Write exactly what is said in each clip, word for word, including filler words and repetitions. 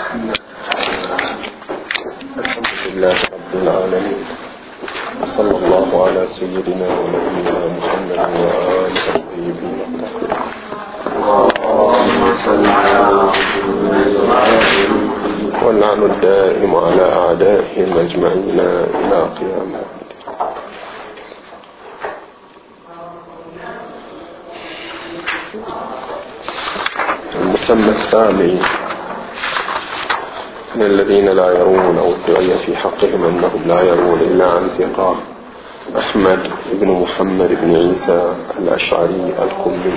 الحمد لله رب العالمين، وصلى الله على سيدنا ونبينا محمد وآله الطيبين الطاهرين، واللعن الدائم على أعدائهم أجمعين إلى قيام الدين. المسمى الثاني من الذين لا يرون أو ادعي في حقهم أنهم لا يرون إلا عن ثقة أحمد بن محمد بن عيسى الأشعري القمي.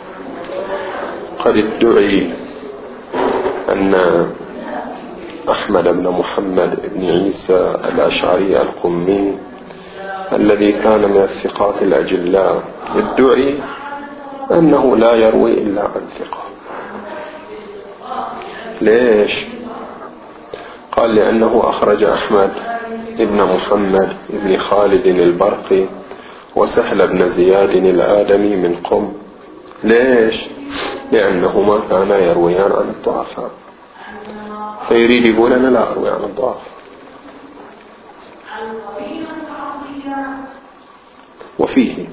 قد ادعي أن أحمد بن محمد بن عيسى الأشعري القمي الذي كان من الثقات الأجلاء ادعي أنه لا يروي إلا عن ثقة. ليش؟ قال لأنه أخرج أحمد ابن محمد ابن خالد البرقي وسهل بن زياد الآدمي من قم. ليش؟ لأنهما كانا يرويان عن الضعفاء، فيريد يقول أنا لا أروي عن الضعف. وفيه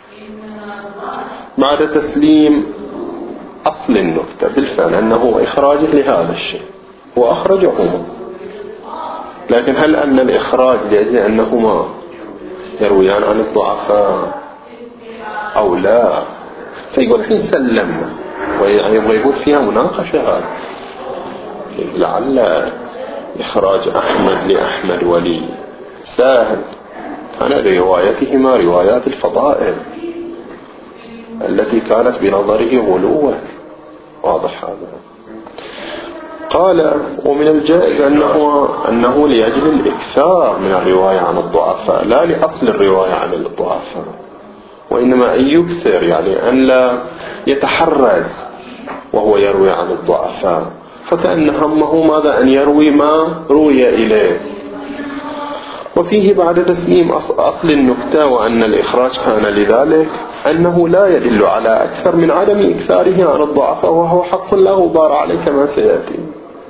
بعد تسليم أصل النكتة بالفعل أنه إخراجه لهذا الشيء وأخرجهما، لكن هل أن الإخراج لأجل أنهما يرويان عن الضعفاء أو لا؟ فيقول حين سلمنا ويبغى يقول فيها مناقشة. هذا لعل إخراج أحمد لأحمد ولي سهل، كان روايتهما روايات الفضائل التي كانت بنظره غلوة. واضح هذا؟ قال ومن الجائز أنه, أنه لأجل الإكثار من الرواية عن الضعفاء لا لأصل الرواية عن الضعفاء، وإنما أن يكثر، يعني أن لا يتحرز وهو يروي عن الضعفاء، فكأن همه ماذا؟ أن يروي ما روي إليه. وفيه بعد تسليم أصل النكتة وأن الإخراج كان لذلك أنه لا يدل على أكثر من عدم إكثاره عن الضعفاء، وهو حق لا غبار عليه كما سيأتي.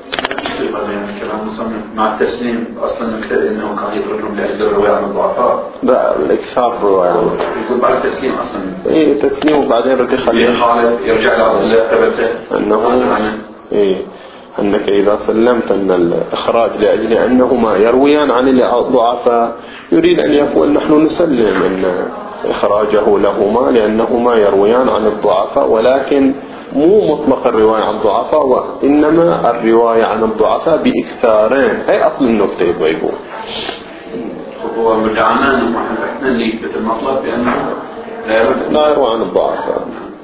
مع التسليم أصلا النكتة إنه كان يتركهم لأجل الرواية عن الضعفاء. لا، الإكثار رواية عنه. يقول بعد التسليم أصلا. إيه تسليم وبعدين رد يخليه. يرجع لأصل ثبته. أنه إيه أنك إذا سلمت أن الإخراج لأجل أنهما يرويان عن الضعفاء يريد أن يقول نحن نسلم أن إخراجه لهما لأنهما يرويان عن الضعفاء، ولكن مو مطلق الرواية عن الضعفاء، وإنما الرواية عن الضعفاء بإكثارين. أي أصل النكتة يبغى يقول. هو مدعانا أنه محمد أن يثبت المطلب بأنه لا يروي عن الضعفاء.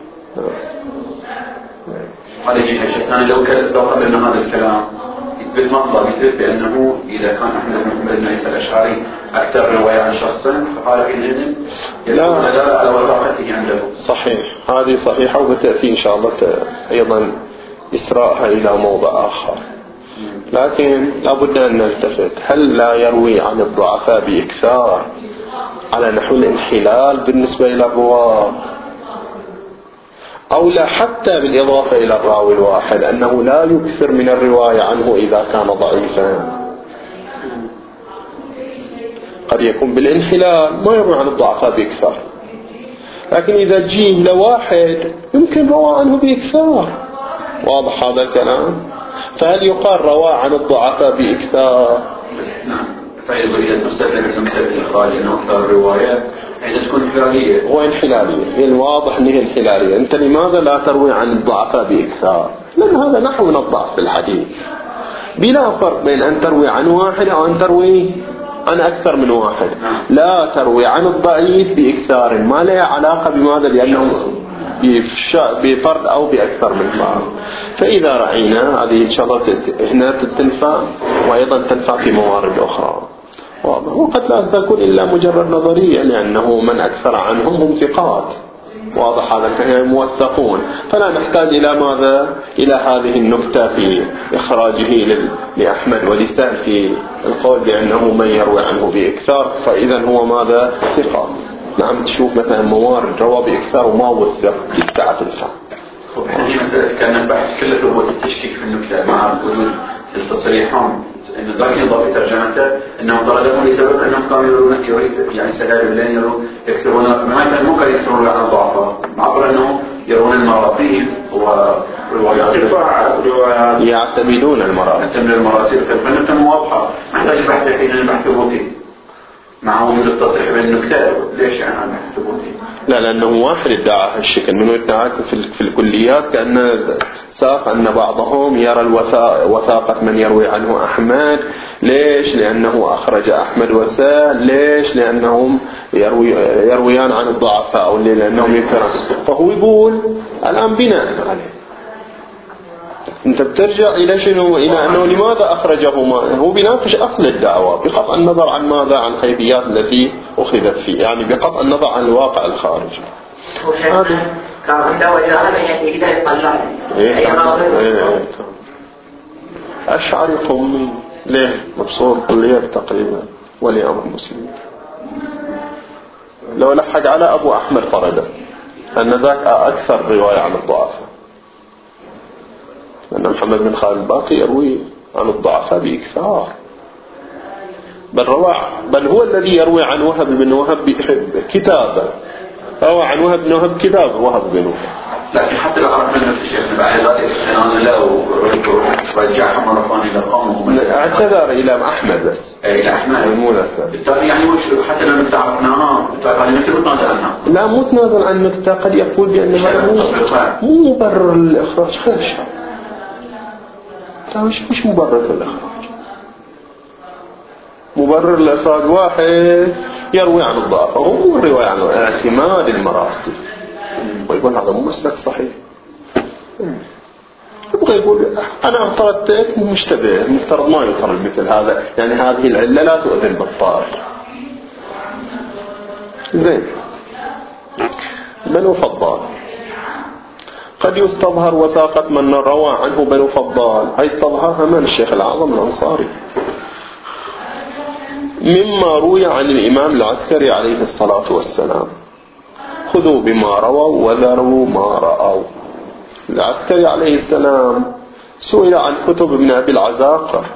هذا جهة شيء. لو لو قبلنا هذا الكلام يثبت مطلب يثبت بأنه إذا كان أحمد بن محمد بن عيسى الأشعري أكثر رواية عن شخصا فقال إنهم يدل على وثاقته عنده. صحيح، هذه صحيحة، وبتأتي إن شاء الله أيضا إسراءها إلى موضع آخر. لكن لابد أن نلتفت، هل لا يروي عن الضعفاء بإكثار على نحو الانحلال بالنسبة إلى الرواة، أو لا حتى بالإضافة إلى الراوي الواحد أنه لا يكثر من الرواية عنه إذا كان ضعيفا؟ قد يكون بالانحلال ما يروي عن الضعفاء بإكثار، لكن إذا جيه لواحد يمكن روى عنه بإكثار. واضح هذا الكلام؟ فهل يقال روى عن الضعفاء بإكثار؟ نعم. فإذا إذا نستخدم النكتة بالإخراج أنه أكثر الروايات عندما تكون انحلالية. هو انحلالية، الواضح أنه انحلالية. أنت لماذا لا تروي عن الضعفاء بإكثار؟ لأن هذا نحو من الضعف في الحديث، بلا فرق بين أن تروي عن واحد أو أن تروي عن أكثر من واحد. لا تروي عن الضعيف بإكثار، ما له علاقة بماذا؟ لأنه بفرد أو بأكثر من فرد. فإذا رأينا هذه إن شاء الله هنا تنفع، وأيضا تنفع في موارد أخرى. وقد لا تكون إلا مجرد نظرية، لأنه من أكثر عنهم هم ثقات. واضح هذا الكلام، موثقون، فلا نحتاج إلى ماذا؟ إلى هذه النكتة في إخراجه لأحمد ولسان في القول بأنه من يروي عنه بإكثار، فإذا هو ماذا؟ ثقة. نعم، تشوف مثلا موارد روى بإكثار وما وثق للساعة الفهم. هذه مسألة كان البحث كله هو التشكيك في النكتة مع وجود التصريحهم انه ذاك يضاف في ترجمته انهم طردوه لسبب انهم كانوا يرون يعني سهل بالليل يرون يكتبون ما كان مو كانوا يكتبون عن الضعفاء معبر انهم يرون المراسيل وروايات روايات يعتمدون المراسيل يعتمدون المراسيل فالفن واضحه محتاج بحث الحين البحث بوتي مع وجود التصريح بالنكتة ليش يعني عن بحث بوتي؟ لا لأنه واحد ادعى هالشكل من ادعى في, في الكليات كأن ساق أن بعضهم يرى الوثاقة من يروي عنه أحمد. ليش؟ لأنه أخرج أحمد وسال. ليش؟ لأنهم يروي يرويان عن الضعفاء أو لأنهم يفرق. فهو يقول الآن بناء عليه أنت بترجع إلى شنو؟ إلى أنه لماذا أخرجه؟ ما هو بيناقش أصل الدعوة بقطع النظر عن ماذا عن خيبيات التي أخذت فيه يعني بقطع النظر عن الواقع الخارجي. هذا كان عنده وجهة يعني يقدر يطلع إيه أشعري قومي ليه مبسوط كلية تقريبا ولي أمر مسلم لو لحق على أبو أحمد طرده أن ذاك أكثر رواية عن الضعفاء أن محمد بن خالد الباقي يروي عن الضعفاء بإكثار بل روى بل هو الذي يروي عن وهب بن وهب كتابا روى عن وهب بن وهب كتاب وهب بن وهب. لكن حتى لو عرف منه الشيخ بعد ذلك أنا لا ورجعهم مرة ثانية لقومهم اعتذر إلى أحمد بس إلى أحمد مو لسه بالتالي يعني وش حتى لو تعرفناها بالتالي نحن نتنازل عنها لا مو تنازل عن النكتة قد يقول بأن هذا مو مو مبرر الإخراج خيش مش مش مبرر للإخراج. مبرر الإخراج واحد يروي عن الضعف وهو الرواية عن اعتماد المراسل ويقول هذا مو مسلك صحيح. يبغى يقول أنا اعترضتك مشتبه مفترض ما يعترض مثل هذا يعني هذه العلة لا تؤذن بالطار زين. بنو فضال قد يستظهر وثاقة من روى عنه بنو فضال هاي استظهرها من الشيخ الأعظم الأنصاري مما روي عن الإمام العسكري عليه الصلاة والسلام خذوا بما رووا وذروا ما رأوا. العسكري عليه السلام سئل عن كتب ابن أبي العزاقر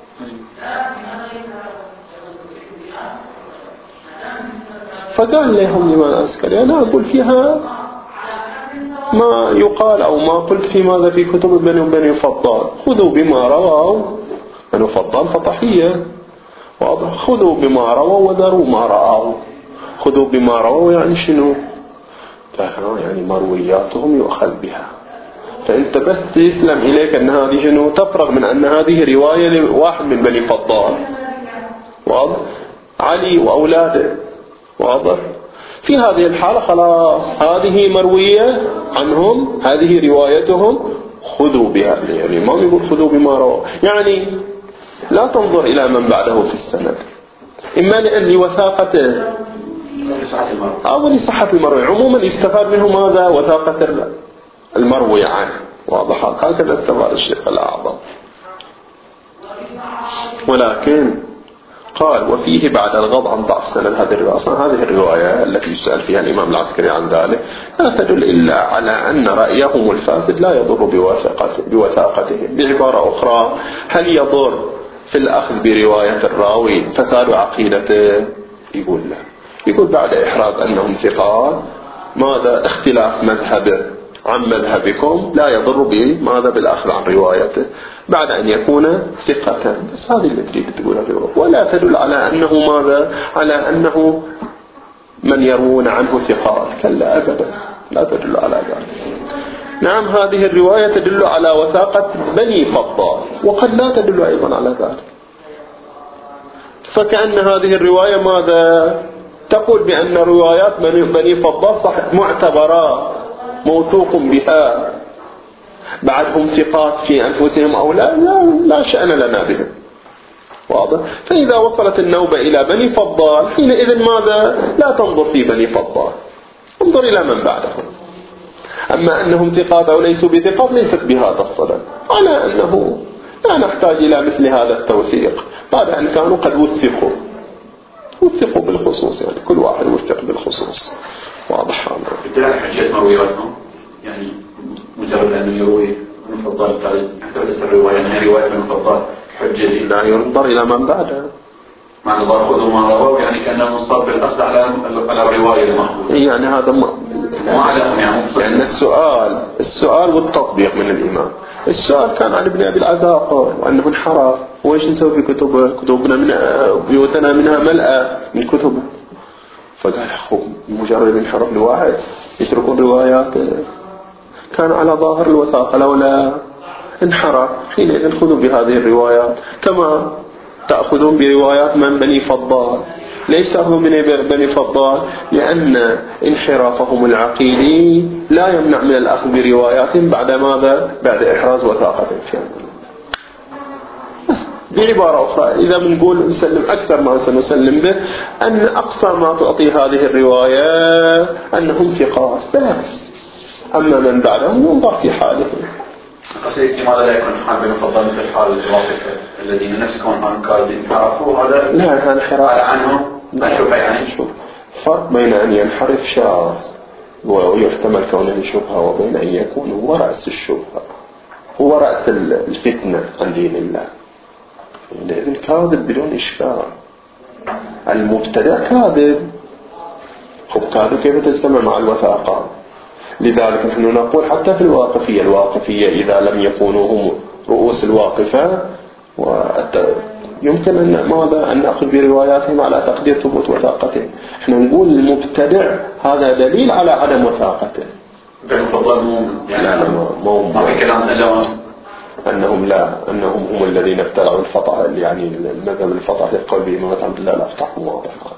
فقال لهم الإمام العسكري أنا أقول فيها ما يقال أو ما قلت في ماذا في كتب بني بني فضال خذوا بما رووا بني فضال فطحية واضح خذوا بما رووا وذروا ما رأوا. خذوا بما رووا يعني شنو؟ يعني مروياتهم يؤخذ بها فأنت بس تسلم إليك أن هذه شنو تفرغ من أن هذه رواية لواحد من بني فضال واضح علي وأولاده واضح. في هذه الحالة خلاص هذه مروية عنهم هذه روايتهم خذوا بها. يعني ما يقول خذوا بما رووا يعني لا تنظر إلى من بعده في السند إما لأن لوثاقته أو لصحة المروي عموما يستفاد منه ماذا وثاقة المروي عنه واضح. هكذا استفاد الشيخ الأعظم. ولكن قال وفيه بعد الغض عن ضعف سند هذه الرواية. أصلا هذه الرواية التي يسأل فيها الإمام العسكري عن ذلك لا تدل إلا على أن رأيهم الفاسد لا يضر بوثاقتهم. بعبارة أخرى هل يضر في الأخذ برواية الراوي فساد عقيدته؟ يقول لا. يقول بعد إحراز أنهم ثقات ماذا اختلاف مذهبه عن مذهبكم لا يضر بماذا بالأخذ عن روايته بعد أن يكون ثقة. بس هذه اللي تريد تقولها الرواية ولا تدل على أنه ماذا على أنه من يروون عنه ثقات كلا أبدا لا تدل على ذلك. نعم هذه الرواية تدل على وثاقة بني فضال وقد لا تدل أيضا على ذلك. فكأن هذه الرواية ماذا تقول بأن روايات بني فضال صح معتبرات موثوق بها بعدهم ثقات في أنفسهم أو لا لا, لا شأن لنا بهم واضح. فإذا وصلت النوبة إلى بني فضال حينئذ ماذا لا تنظر في بني فضال انظر إلى من بعدهم. أما أنهم ثقات أو ليسوا بثقات ليست بهذا الصدد على أنه لا نحتاج إلى مثل هذا التوثيق بعد أن كانوا قد وثقوا وثقوا بالخصوص يعني كل واحد وثق بالخصوص واضح. بالتالي حجيت مروياتهم يعني مجرد أنه يروي المفضل كتبت الرواية أنها رواية المفضل حجة لا ينظر إلى من بعده. معنى الله خذوا ما رواه يعني كأنه مصاب بالأصل على على الرواية المأخوذة. يعني هذا ما عليهم يعني يعني السؤال السؤال والتطبيق من الإمام. السؤال كان عن ابن أبي العزاقل وأنه انحرف وإيش نسوي في كتبه؟ كتبنا من بيوتنا منها ملأة من كتبه. فقال أخو مجرد انحرف لواحد يتركون رواياته. كان على ظاهر الوثاقة لولا انحرف حينئذ خذوا بهذه الروايات كما تأخذون بروايات من بني فضال. ليش تأخذون من بني فضال؟ لأن انحرافهم العقيدي لا يمنع من الأخذ برواياتهم بعد ماذا؟ بعد إحراز وثاقتهم فيها. بعبارة أخرى إذا بنقول نسلم أكثر ما سنسلم به أن أقصى ما تعطي هذه الرواية أنهم ثقات بس، أما من بعدهم ينظر في حالهم. قصدك لماذا لا يكون حال بين فضل في الحال الواقفة الذين نفسكم عن كاذبين عرفوا هذا؟ لا هذا انحراف عنهم ما شبه يعني شوف فرق بين أن ينحرف شاذ ويحتمل كونه شبهة وبين أن يكون هو رأس الشبهة هو رأس الفتنة عن دين الله. لأن الكاذب بدون إشكال المبتدع كاذب خب كاذب كيف تجتمع مع الوثاقة؟ لذلك نحن نقول حتى في الواقفية الواقفية إذا لم يكونوا هم رؤوس الواقفة يمكن أن ماذا أن نأخذ برواياتهم على تقدير ثبوت وثاقته. احنا نقول المبتدع هذا دليل على عدم وثاقته. يعني لا لا مو ما في كلام إلا أنهم لا أنهم هم الذين ابتدعوا الفطح يعني المذهب الفطح يقول بإمامة عبد الله الأفتح واضح هذا.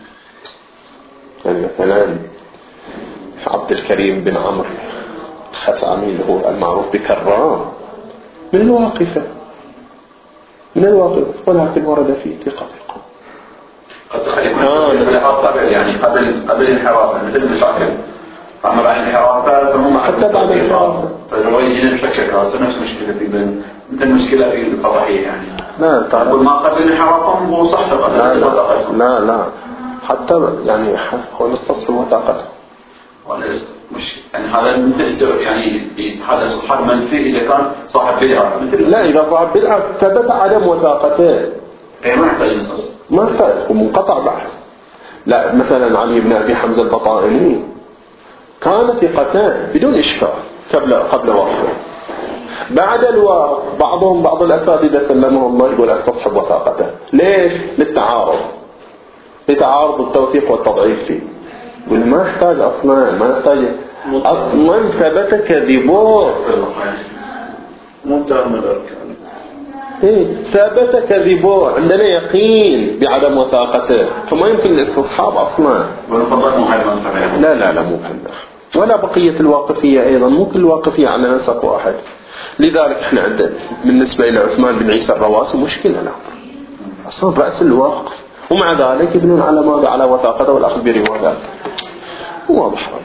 يعني مثلا عبد الكريم بن عمرو الخثعمي اللي هو المعروف بكرام من الواقفة من الواقفة ولكن ورد فيه ثقة قد خليكم قبل يعني قبل قبل الانحراف مثل المشاكل أما بعد الانحراف فهم حتى بعد الانحراف فالرواية جينا بشكل رأس نفس مشكلة في بن مثل المشكلة في القضايا يعني لا تعرف وما قبل الانحرافهم هو صح لا لا, لا لا حتى يعني هو مستصل وثاقته مش يعني هذا مثل يعني هذا صحاب منفي إذا كان صاحب بدعة مثل لا إذا صاحب بدعة ثبت عدم وثاقته أي ما يحتاج نص ما يحتاج منقطع بعد. لا مثلا علي بن أبي حمزة البطائني كان ثقتان بدون إشكال قبل قبل وقفه. بعد الوقت بعضهم بعض الأساتذة سلمهم الله يقول استصحب وثاقته. ليش؟ للتعارض لتعارض التوثيق والتضعيف فيه. وما يحتاج أصلا ما يحتاج أصلا ثبت كذبه منتهى من الأركان إيه ثبت كذبه عندنا يقين بعدم وثاقته فما يمكن الاستصحاب أصلا. لا لا لا مو كنا ولا بقية الواقفية أيضا مو كل الواقفية على نسق واحد. لذلك احنا عندنا بالنسبة إلى عثمان بن عيسى الرواسي مشكلة لا أصلا رأس الواقف ومع ذلك يبنون على ماذا على وثاقته والأخذ بروايات واضح هذا.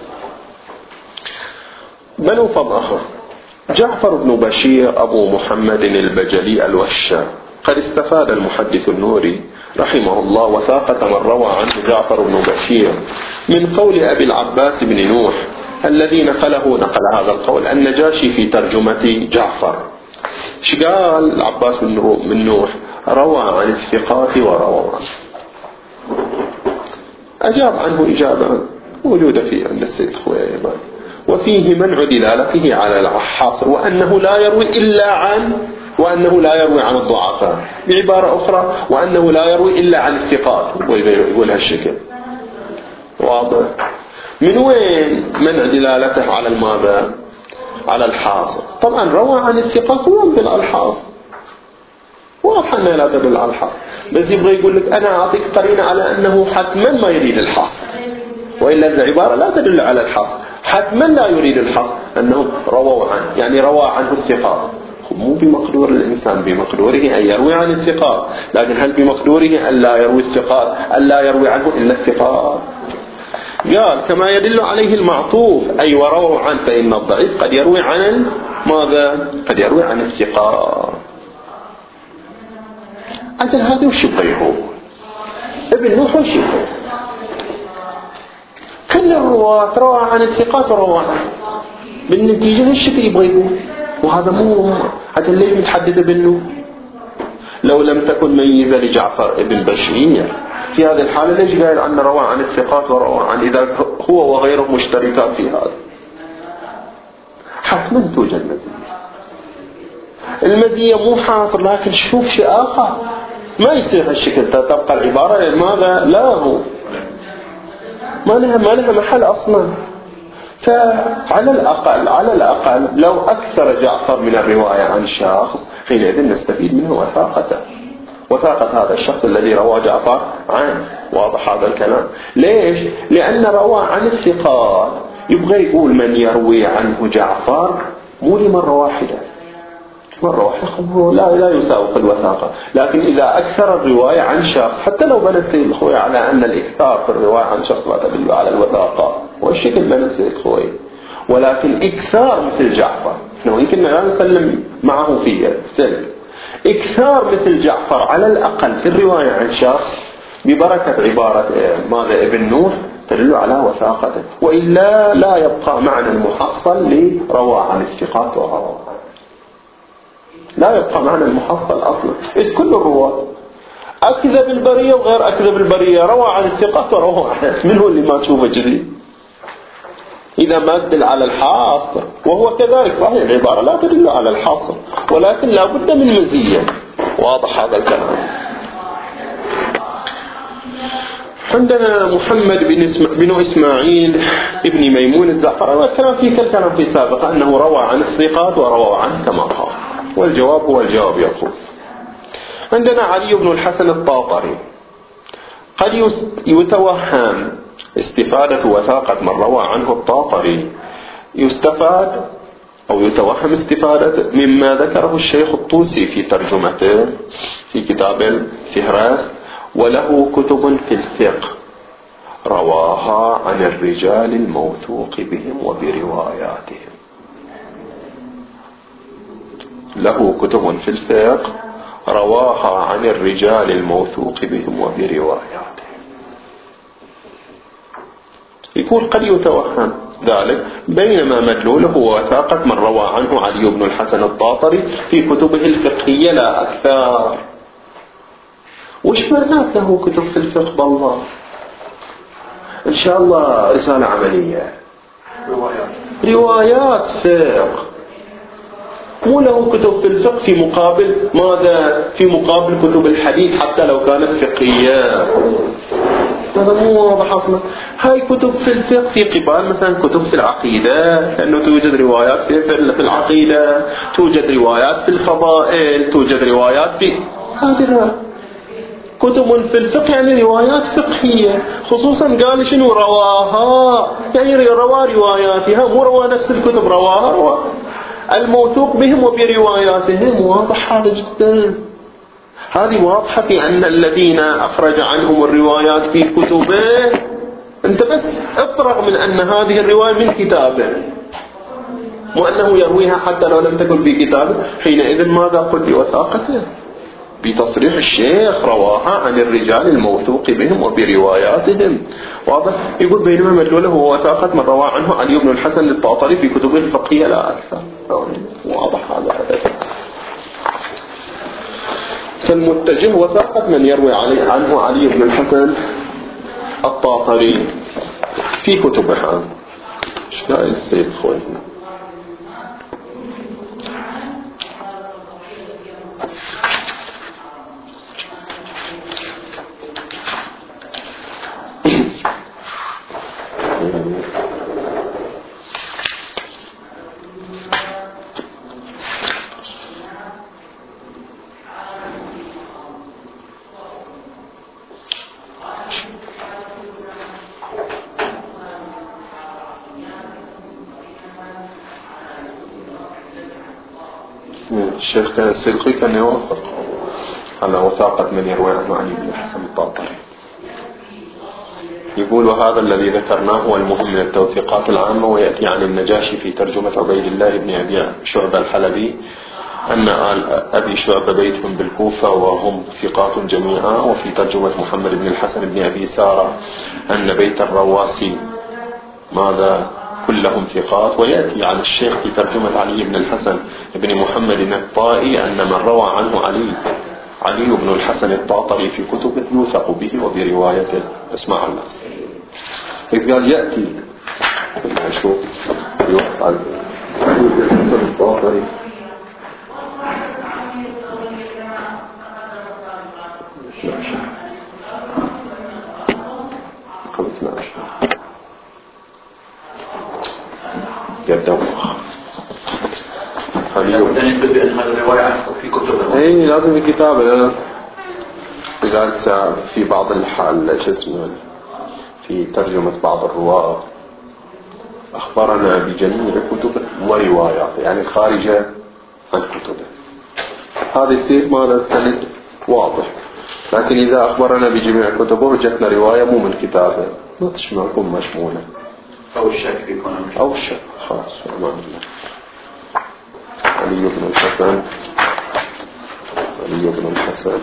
بنو فضأخة جعفر بن بشير أبو محمد البجلي الوشا قد استفاد المحدث النوري رحمه الله وثاقة من روى عنه جعفر بن بشير من قول أبي العباس بن نوح الذي نقله نقل هذا القول النجاشي في ترجمة جعفر. شقال العباس بن نوح روى عن الثقات وروى عنه. أجاب عنه إجابة موجودة في عند السيد خويمان وفيه منع دلالته على الحاصر وأنه لا يروي إلا عن وأنه لا يروي عن الضعفاء. بعبارة أخرى وأنه لا يروي إلا عن الثقات يقول هالشكل واضح. من وين منع دلالته على الماذا على الحاصر؟ طبعا روى عن الثقات وينزل على الحاصر واضح أنه لا تدل على الحصر بس يبغى يقول لك أنا أعطيك قرينة على أنه حتما ما يريد الحصر وإلا العبارة لا تدل على الحصر حتما لا يريد الحصر أنهم رووا عنه يعني روى عنه الثقات. مو بمقدور الإنسان بمقدوره أن يروي عن الثقات لكن هل بمقدوره أن لا يروي الثقات أن لا يروي عنه إلا الثقات؟ قال كما يدل عليه المعطوف أي ورووا عنه فإن الضعيف قد يروي عن ماذا قد يروي عن الثقات. أجل هذا وش يبغيه ابن نوح وش يبغيه كل الرواة روى عن الثقات وروى عنه بالنتيجة وش يبغى يقول وهذا مو حتى ليه متحدث بأنه لو لم تكن ميزة لجعفر ابن بشير في هذه الحالة ليش قال أن روى عن الثقات وروى عن إذا هو وغيره مشتركات في هذا؟ حتما توجد مزية. المزية مو حاصر، لكن شوف شيء آخر ما يصير هالشكل تبقى العبارة. لماذا؟ لا هو ما لها ما لها محل أصلا. فعلى الأقل على الأقل لو أكثر جعفر من الرواية عن شخص حينئذ نستفيد منه وثاقته، وثاقة هذا الشخص الذي روى جعفر عنه. واضح هذا الكلام؟ ليش؟ لأن روى عن الثقات يبغى يقول من يروي عنه جعفر مو لمرة واحدة، مرة واحدة لا لا يساوق الوثاقة. لكن إذا أكثر الرواية عن شخص، حتى لو بنى السيد الخوي على أن الإكثار في الرواية عن شخص لا تدل على الوثاقة، والشكل بنى السيد الخوي، ولكن إكثار مثل جعفر يمكن لا نسلم معه فيه ذلك. إكثار مثل جعفر على الأقل في الرواية عن شخص ببركة عبارة ماذا ابن نوح تدل على وثاقته، وإلا لا يبقى معنى المحصل لروى عن الثقات وروى عنه، لا يبقى معنى المحصل أصلا. إذ كل الرواة أكذب البرية وغير أكذب البرية روى عن الثقات وروى عنه، من هو اللي ما تشوفه جديد؟ إذا ما تدل على الحاصر، وهو كذلك صحيح العبارة لا تدل على الحاصر، ولكن لا بد من مزية. واضح هذا الكلام؟ عندنا محمد بن, اسم... بن إسماعيل ابن ميمون الزعفراني، والكلام فيه كالكلام في سابقا أنه روى عن الثقات وروى عنه كما قال، والجواب هو الجواب يقول. عندنا علي بن الحسن الطاطري، قد يتوهم استفادة وثاقة من روى عنه الطاطري، يستفاد أو يتوهم استفادة مما ذكره الشيخ الطوسي في ترجمته في كتاب الفهرس، وله كتب في الفقه رواها عن الرجال الموثوق بهم وبرواياتهم. له كتب في الفقه رواها عن الرجال الموثوق بهم وبرواياتهم. يقول قد يتوهم ذلك، بينما مدلوله هو وثاقة من روى عنه علي بن الحسن الطاطري في كتبه الفقهية لا أكثر. وش معنات له كتب في الفقه بالله؟ إن شاء الله رسالة عملية، روايات روايات فقه، مو له كتب في الفقه في مقابل ماذا؟ في مقابل كتب الحديث حتى لو كانت فقهية. هذا مو واضح أصلا. هاي كتب في الفقه في قبال مثلا كتب في العقيدة، لأنه توجد روايات في في العقيدة، توجد روايات في الفضائل، توجد روايات في هذه كتب في الفقه، يعني روايات فقهية. خصوصا قال شنو رواها، يعني روى رواياتها، مو روى نفس الكتب، رواها روى الموثوق بهم وبرواياتهم. واضح هذا جدا. هذه واضحة في أن الذين أخرج عنهم الروايات في كتبه، أنت بس افرغ من أن هذه الرواية من كتابه، وأنه يرويها حتى لو لم تكن في كتابه، حينئذ ماذا قل بوثاقته؟ بتصريح الشيخ رواها عن الرجال الموثوق بهم وبرواياتهم. واضح؟ يقول بينما مدلوله هو وثاقة من روى عنه علي بن الحسن الطاطري في كتبه الفقهية لا أكثر. واضح هذا هذا فالمتجه وثاقة من يروي علي عنه علي بن الحسن الطاطري في كتبها. ايش قال السيد خوي؟ الشيخ السلقي كان يوافق على وثاقة من يروي عنه علي بن الحسن الطاطري. يقول وهذا الذي ذكرناه هو المهم من التوثيقات العامة، ويأتي عن النجاشي في ترجمة عبيد الله بن أبي شعبة الحلبي أن آل أبي شعبة بيتهم بالكوفة وهم ثقات جميعا. وفي ترجمة محمد بن الحسن بن أبي سارة أن بيت الرواسي ماذا كلهم ثقات. ويأتي عن الشيخ في ترجمة علي بن الحسن بن محمد الطائي أن من روى عنه علي علي بن الحسن الطاطري في كتبه يوثق به وبروايته. اسمع الله إذ قال يأتي شوف يوثق علي بن الحسن الطاطري يدوخ لابد أن يثبت بأن هذا الرواية في كتب. إيه لازم في كتاب. لذلك في بعض الحال اسمه في ترجمة بعض الرواة أخبرنا بجميع كتبه ورواياته يعني خارجة عن كتبه. هذا يصير ماذا السند واضح. لكن إذا أخبرنا بجميع كتبه جتنا رواية مو من كتابه ما تشمل تكون مشمولة أو الشك يكون أو الشك خلاص. أمان الله. علي بن الحسن علي بن الحسن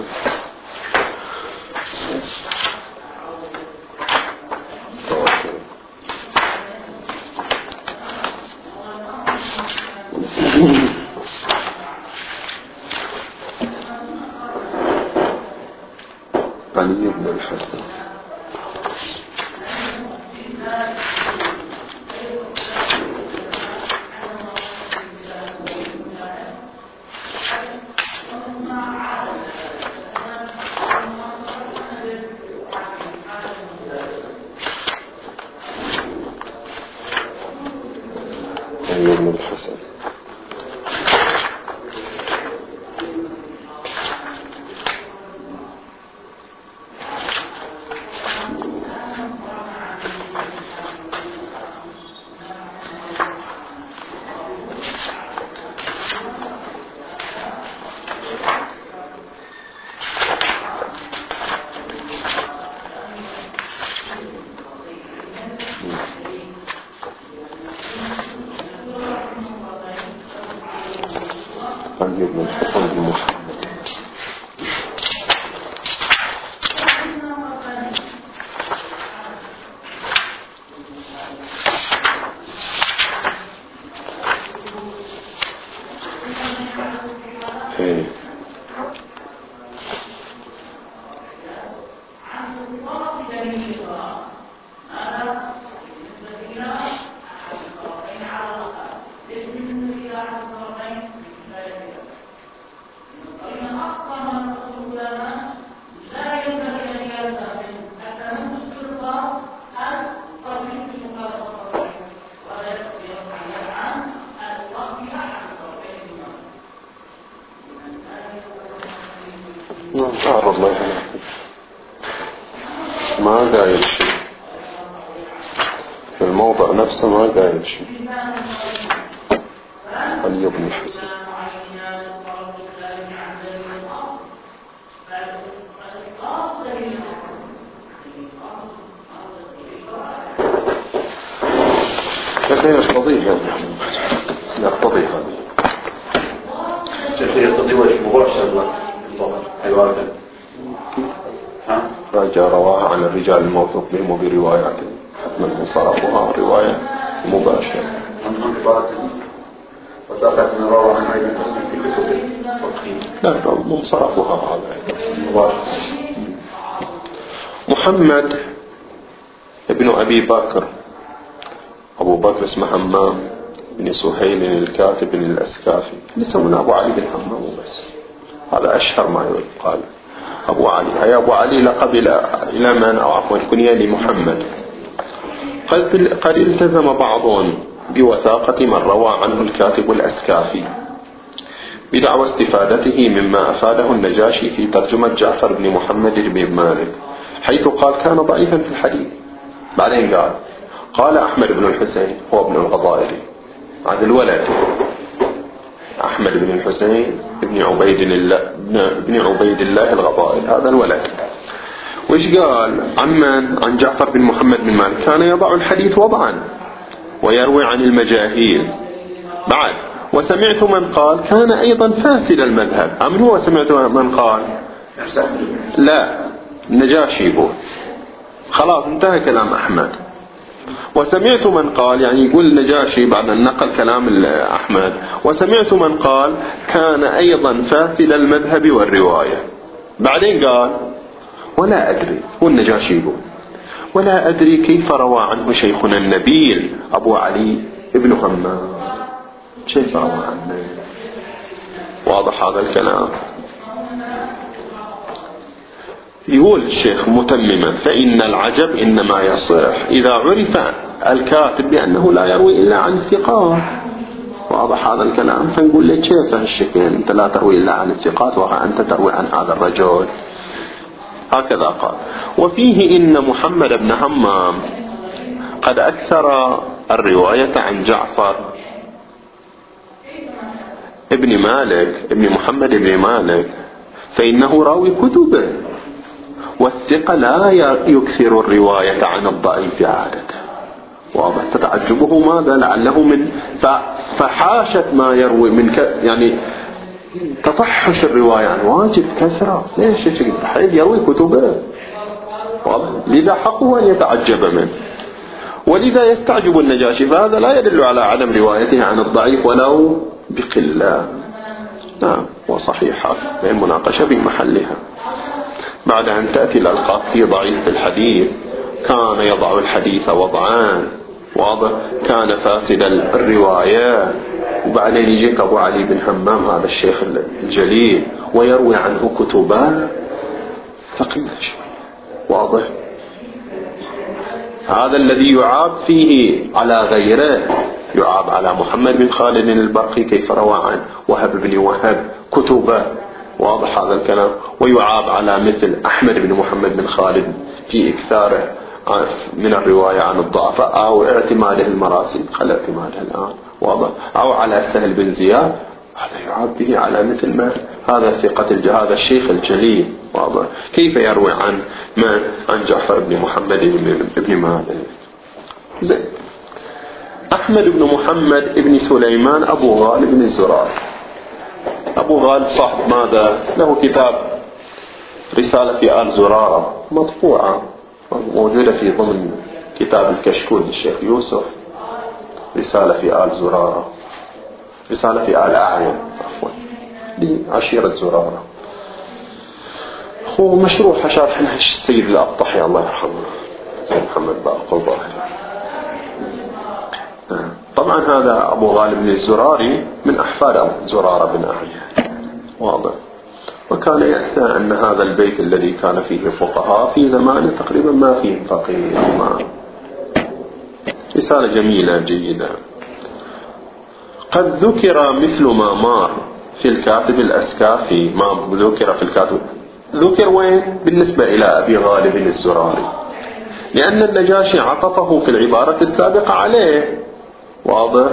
علي بن الحسن علي بن الحسن علي بن الحسن بن محمد. إيه. أعرض الله يحفظك ما قايل شيء في الموضع نفسه ما قايل شيء. علي بن الحسن لكن يقتضي هذا يقتضي هذا سيخي يقتضي وجه مباشر عبارة رجع رواه عن الرجال الموثوق بهم وبرواياته حتما صرفوها رواية مباشرة عن عبارة وتأخذ من رواه عن عيد الحسن في كتب التضخيم. لا هم صرفوها هذا مباشرة. محمد ابن أبي بكر أبو بكر اسمه حمام بن سهيل الكاتب الأسكافي يسمونه أبو علي بن حمام بس هذا أشهر ما يقال أبو علي. هيا أبو علي لقب إلى من أو عفوا الكنية لمحمد. قد, قد التزم بعضهم بوثاقة من روى عنه الكاتب الأسكافي بدعوى استفادته مما أفاده النجاشي في ترجمة جعفر بن محمد بن مالك حيث قال كان ضعيفا في الحديث. بعدين قال قال أحمد بن الحسين هو ابن الغضائري هذا الولد أحمد بن الحسين ابن عبيد الله ابن عبيد الله الغضائري هذا الولد. وإيش قال عمن عن جعفر بن محمد بن مالك كان يضع الحديث وضعا ويروي عن المجاهيل. بعد وسمعت من قال كان أيضا فاسد المذهب. أمن هو سمعت من قال لا النجاشي يقول خلاص انتهى كلام أحمد. وسمعت من قال، يعني يقول النجاشي بعد أن نقل كلام أحمد، وسمعت من قال كان أيضا فاسد المذهب والرواية. بعدين قال ولا أدري، هو النجاشي يقول ولا أدري كيف روى عنه شيخنا النبيل أبو علي ابن همام، كيف روى عنه؟ واضح هذا الكلام؟ يقول الشيخ متمما فإن العجب إنما يصح إذا عرف الكاتب بأنه لا يروي إلا عن الثقات. واضح هذا الكلام؟ فنقول لك كيف هالشكل أنت لا تروي إلا عن الثقات وأنت تروي عن هذا الرجل؟ هكذا قال. وفيه إن محمد بن همام قد أكثر الرواية عن جعفر ابن مالك ابن محمد ابن مالك فإنه راوي كتبه، والثقة لا يكثر الرواية عن الضعيف عادة. واضح؟ فتعجبه ماذا؟ لعله من فحاشة ما يروي من ك... يعني تفحش الرواية عن واجب كثرة. ليش حيث يروي كتبه؟ واضح؟ لذا حقه أن يتعجب منه، ولذا يستعجب النجاشي، فهذا لا يدل على عدم روايته عن الضعيف ولو بقلة. نعم، وصحيحة المناقشة بمحلها. بعد أن تأتي الألقاب في ضعيف الحديث كان يضع الحديث وضعان، واضح؟ كان فاسد الرواية، وبعدين يجيك أبو علي بن همام هذا الشيخ الجليل ويروي عنه كتبان ثقيلة شوي. واضح؟ هذا الذي يعاب فيه على غيره، يعاب على محمد بن خالد البرقي كيف روى عن وهب بن وهب كتبه. واضح هذا الكلام؟ ويعاب على مثل أحمد بن محمد بن خالد في إكثاره من الرواية عن الضعفاء أو اعتماده المراسيل، خل اعتماده الآن. واضح؟ أو على سهل بن زياد، هذا يعاب به على مثل ما هذا ثقة هذا الشيخ الجليل. واضح؟ كيف يروي عن من؟ عن جعفر بن محمد بن مالك. زين. أحمد بن محمد بن سليمان أبو غالب بن الزرار. أبو غالب صاحب ماذا؟ له كتاب رسالة في آل زرارة مطبوعة موجودة في ضمن كتاب الكشكول للشيخ يوسف، رسالة في آل زرارة، رسالة في آل أعين عفوا لعشيرة زرارة. هو مشروح شارحنا السيد الأبطحي الله يرحمه سيد محمد باقر الظاهري. طبعا هذا أبو غالب بن الزراري من أحفاد زرارة بن أعين. واضح؟ وكان يحسى أن هذا البيت الذي كان فيه فقهاء في زمانه تقريبا ما فيه فقيه. ما رسالة جميلة جيدة. قد ذكر مثل ما مار في الكاتب الأسكافي، ما ذكر في الكاتب ذكر وين؟ بالنسبة إلى أبي غالب الزراري، لأن النجاشي عطفه في العبارة السابقة عليه. واضح؟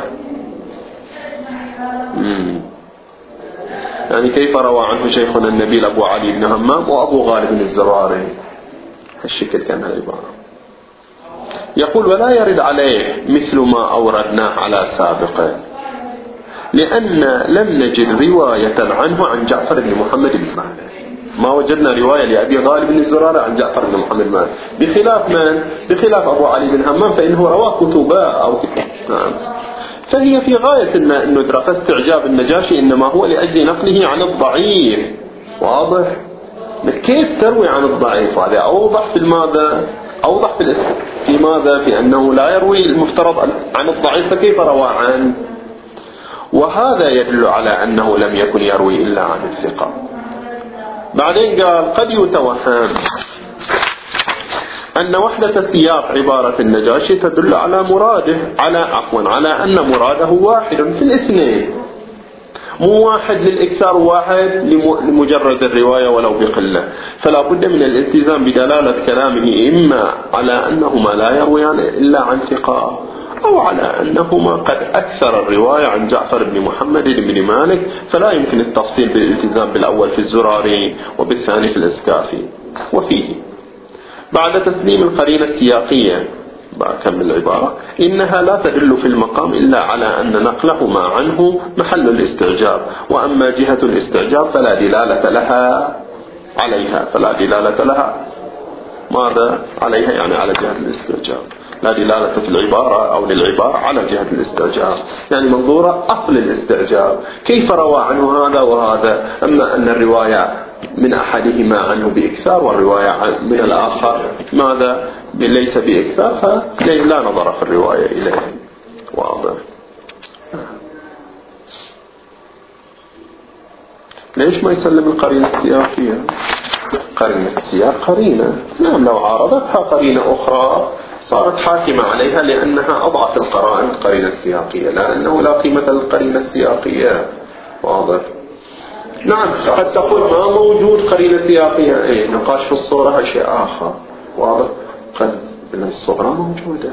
مم. يعني كيف روى عنه شيخنا النبيل أبو علي بن همام وأبو غالب الزراري؟ هالشكل كان العبارة. يقول ولا يرد عليه مثل ما أوردناه على سابقه، لأن لم نجد رواية عنه عن جعفر بن محمد بن مالك. ما وجدنا رواية لأبي غالب بن الزراري عن جعفر بن محمد مالك، بخلاف من؟ بخلاف أبو علي بن همام فإنه رواه كتبا أو كتب. نعم. فهي في غاية الندرة، فاستعجاب النجاشي إنما هو لأجل نقله عن الضعيف. واضح؟ كيف تروي عن الضعيف؟ هذا أوضح في ماذا؟ أوضح في, في ماذا؟ في أنه لا يروي المفترض عن الضعيف، فكيف روى عنه؟ وهذا يدل على أنه لم يكن يروي إلا عن الثقة. بعدين قال قد يتوهم أن وحدة سياق عبارة النجاشي تدل على مراده على عفوا على أن مراده واحد في الاثنين، مو واحد للإكثار واحد لمجرد الرواية ولو بقلة. فلا بد من الالتزام بدلالة كلامه إما على أنهما لا يرويان إلا عن ثقة، أو على أنهما قد أكثر الرواية عن جعفر بن محمد بن مالك، فلا يمكن التفصيل بالالتزام بالأول في الزراري وبالثاني في الأسكافي. وفيه بعد تسليم القرينة السياقية بكمل العبارة إنها لا تدل في المقام إلا على أن نقلهما عنه محل الاستعجاب، وأما جهة الاستعجاب فلا دلالة لها عليها فلا دلالة لها ماذا عليها يعني على جهة الاستعجاب. لا دلالة في العبارة أو للعبارة على جهة الاستعجاب، يعني منظورة أصل الاستعجاب، كيف روى عنه هذا وهذا، أما أن الرواية من أحدهما عنه بإكثار والرواية من الآخر ماذا ليس بإكثار، فلا نظر في الرواية إليه. واضح. ليش ما يسلم القرينة السياقية؟ قرينة السياق قرينة، نعم لو عارضتها قرينة أخرى صارت حاكمة عليها لأنها أضعف القرائن القرينة السياقية، لأنه لا قيمة للقرينة السياقية. واضح. نعم قد تقول ما موجود قرينة سياقية، ايه نقاش في الصورة شيء آخر. واضح. قد الصورة موجودة،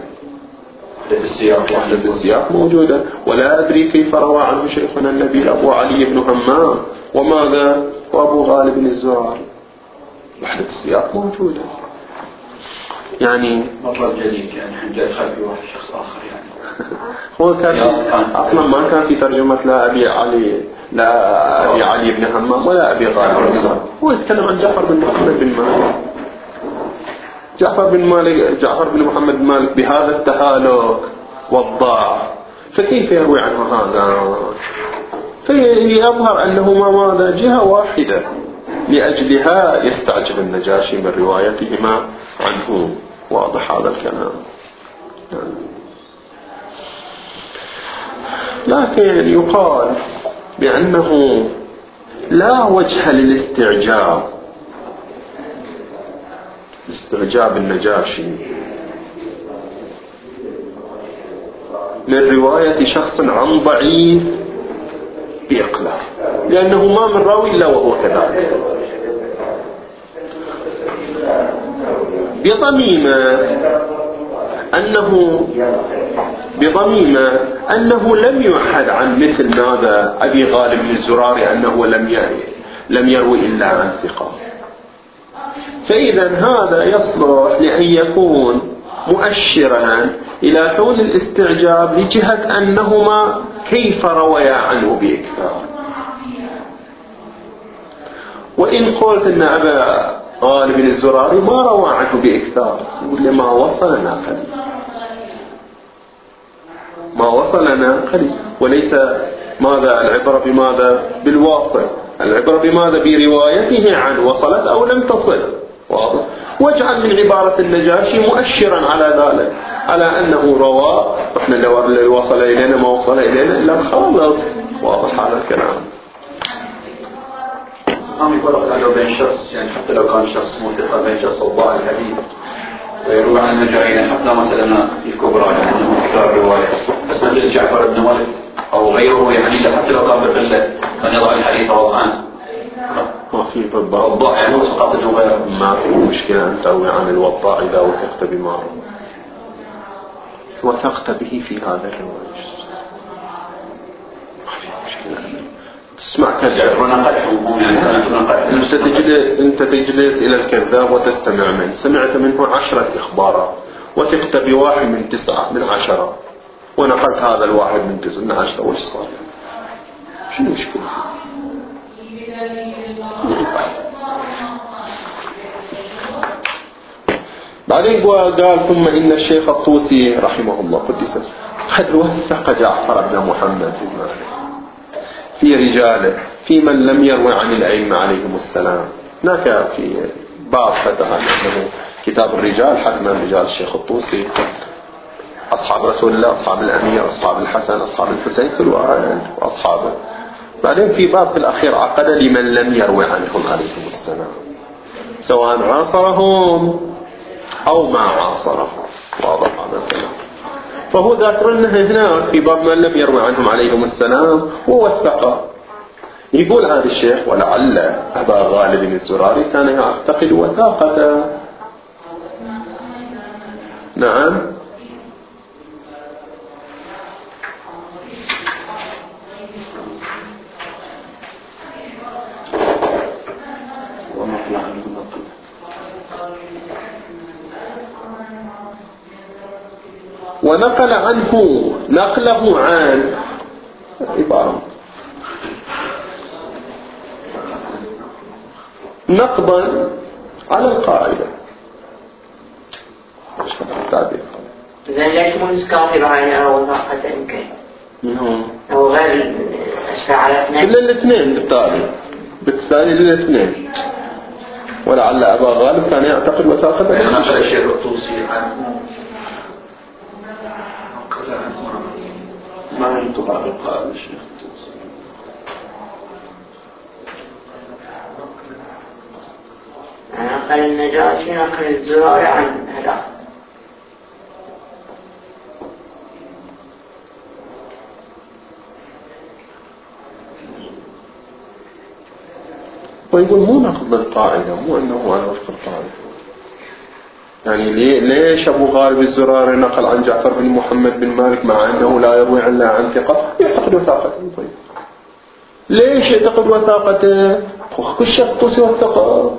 وحدة السياق موجودة، ولا أدري كيف روى عنه شيخنا النبيل أبو علي بن همام وماذا وأبو غالب بن الزراري، وحدة السياق موجودة. يعني مطلب جديد، يعني حنجل خلفي واحد شخص آخر يعني هو كان أصلا ما كان في ترجمة لا أبي علي لا أبي علي بن همام ولا أبي غالب بن الزراري، هو يتكلم عن جعفر بن محمد بن مالك. جعفر بن مالك جعفر بن محمد بن مالك بهذا التهالك والضعف، فكيف يروي عنه هذا؟ فيظهر أنه ما ماذا جهة واحدة، لأجلها يستعجل النجاشي من روايتهما عنه. واضح هذا الكلام. لكن يقال بأنه لا وجه للاستعجاب، استعجاب النجاشي من رواية شخص عن ضعيف بإقلاع، لأنه ما من راوي إلا وهو كذلك، بضميمة أنه بضميمة أنه لم يحد عن مثل ماذا أبي غالب بن الزراري أنه لم لم يروي إلا عن ثقة. فإذا هذا يصلح لأن يكون مؤشرا إلى حول الاستعجاب لجهة أنهما كيف رويا عنه بإكثار. وإن قلت أن أبا غالب بن الزراري ما روى عنه بإكثار، يقول لما وصلنا قليل، ما وصلنا قليل، وليس ماذا العبرة بماذا بالواصل، العبرة بماذا بروايته عن وصلت أو لم تصل. واضح. واجعل من عبارة النجاشي مؤشرا على ذلك، على أنه روى، احنا لو وصل إلينا ما وصل إلينا إلا خالص. واضح هذا الكلام. هم يفرق لو بين شخص، يعني حتى لو كان شخص متقى بين شخص وضاع الحديث ويروي عن المجاهيل، حتى مثلا الكبرى لأنه أكثر رواية، بس مثل جعفر بن مالك أو غيره، يعني حتى لو كان بقلة كان يضع الحديث وضعان ما في بالضبط الوضاع، يعني هو سقط انه غير. ما في مشكلة أن تروي عن الوضاع إذا وثقت بما وثقت به في هذا الرواية، ما في مشكلة. تسمع كذاب أنت تجلس أنت تجلس إلى الكذاب وتستمع منه، سمعت منه عشرة إخبارات وثقت بواحد من تسعة من عشرة، ونقلت هذا الواحد من تسعة من عشرة، وش صار؟ شو المشكلة؟ بعدين قال ثم إن الشيخ الطوسي رحمه الله قدسه قد وثق جعفر بن محمد في رجاله في من لم يروي عن الأئمة عليهم السلام. هناك في باب فتح أنه كتاب الرجال، حتما رجال الشيخ الطوسي أصحاب رسول الله، أصحاب الأمير، أصحاب الحسن، أصحاب الحسين، كل واحد وأصحابه. بعدين في باب في الأخير عقد لمن لم يروي عنهم عليهم السلام، سواء عاصرهم أو ما عاصرهم. واضح هذا الكلام. فهو ذكر لنا هنا في باب من لم يروي عنهم عليهم السلام ووثقه. يقول هذا الشيخ ولعل أبا غالب الزراري كان يعتقد وثاقته. نعم. ونقل عنه نقله عن عبارة نقضا على القاعدة، مش التعبير زين ليش مو نسكان في بعينه أو وثاقة يمكن؟ من هو؟ أو غير أشكال على اثنين؟ إلا الاثنين بالتالي بالتالي للاثنين. ولعل أبا غالب كان يعتقد وثاقة يعني نقل الشيخ الطوسي عنه ما ينطبق قال الشيخ الطوسي. نقل النجاشي نقل الزراري عن هذا. ويقول مو نقض القاعدة، مو أنه على وفق القاعدة. يعني ليش أبو غالب الزراري نقل عن جعفر بن محمد بن مالك مع أنه لا يروي إلا عن ثقة؟ يعتقد وثاقته. طيب ليش يعتقد وثاقته؟ كل شيء طوسي والثقة.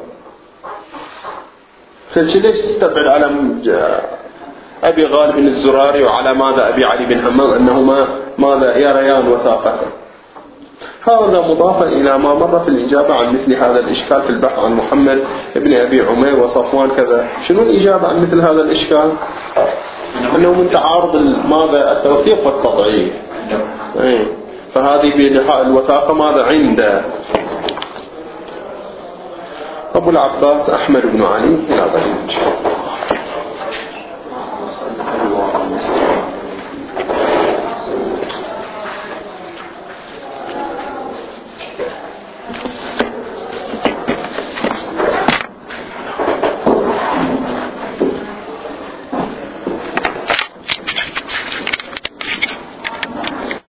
فليش تستبعد على أبي غالب الزراري وعلى ماذا أبي علي بن همام أنهما ماذا يريان وثاقته؟ هذا مضافا إلى ما مر في الإجابة عن مثل هذا الإشكال في البحث عن محمد ابن أبي عمير وصفوان كذا. شنو الإجابة عن مثل هذا الإشكال؟ أنه من تعارض ماذا التوثيق والتضعيف. أي فهذه بلحاء الوثاقة ماذا عنده أبو العباس أحمد بن علي إلى ذلك.